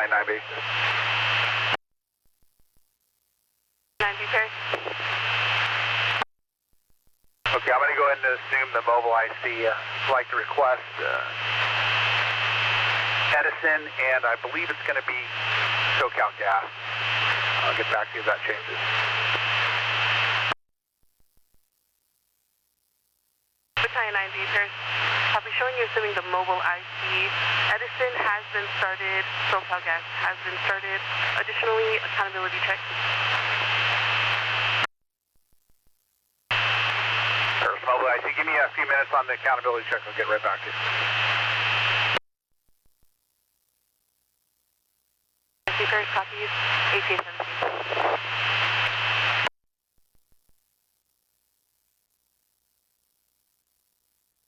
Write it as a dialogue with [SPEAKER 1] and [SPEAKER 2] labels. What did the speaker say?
[SPEAKER 1] 9B.
[SPEAKER 2] 9B Paris.
[SPEAKER 1] Okay, I'm going to go ahead and assume the mobile IC would like to request Edison, and I believe it's going to be SoCal Gas. I'll get back to you if that changes.
[SPEAKER 2] Battalion 9B Paris. Copy, showing you assuming the mobile IC. Edison has been started, SoCal Gas has been started. Additionally, accountability check.
[SPEAKER 1] Paris mobile IC, give me a few minutes on the accountability check. I'll get right back to you.
[SPEAKER 2] Paris copies, ATA 17.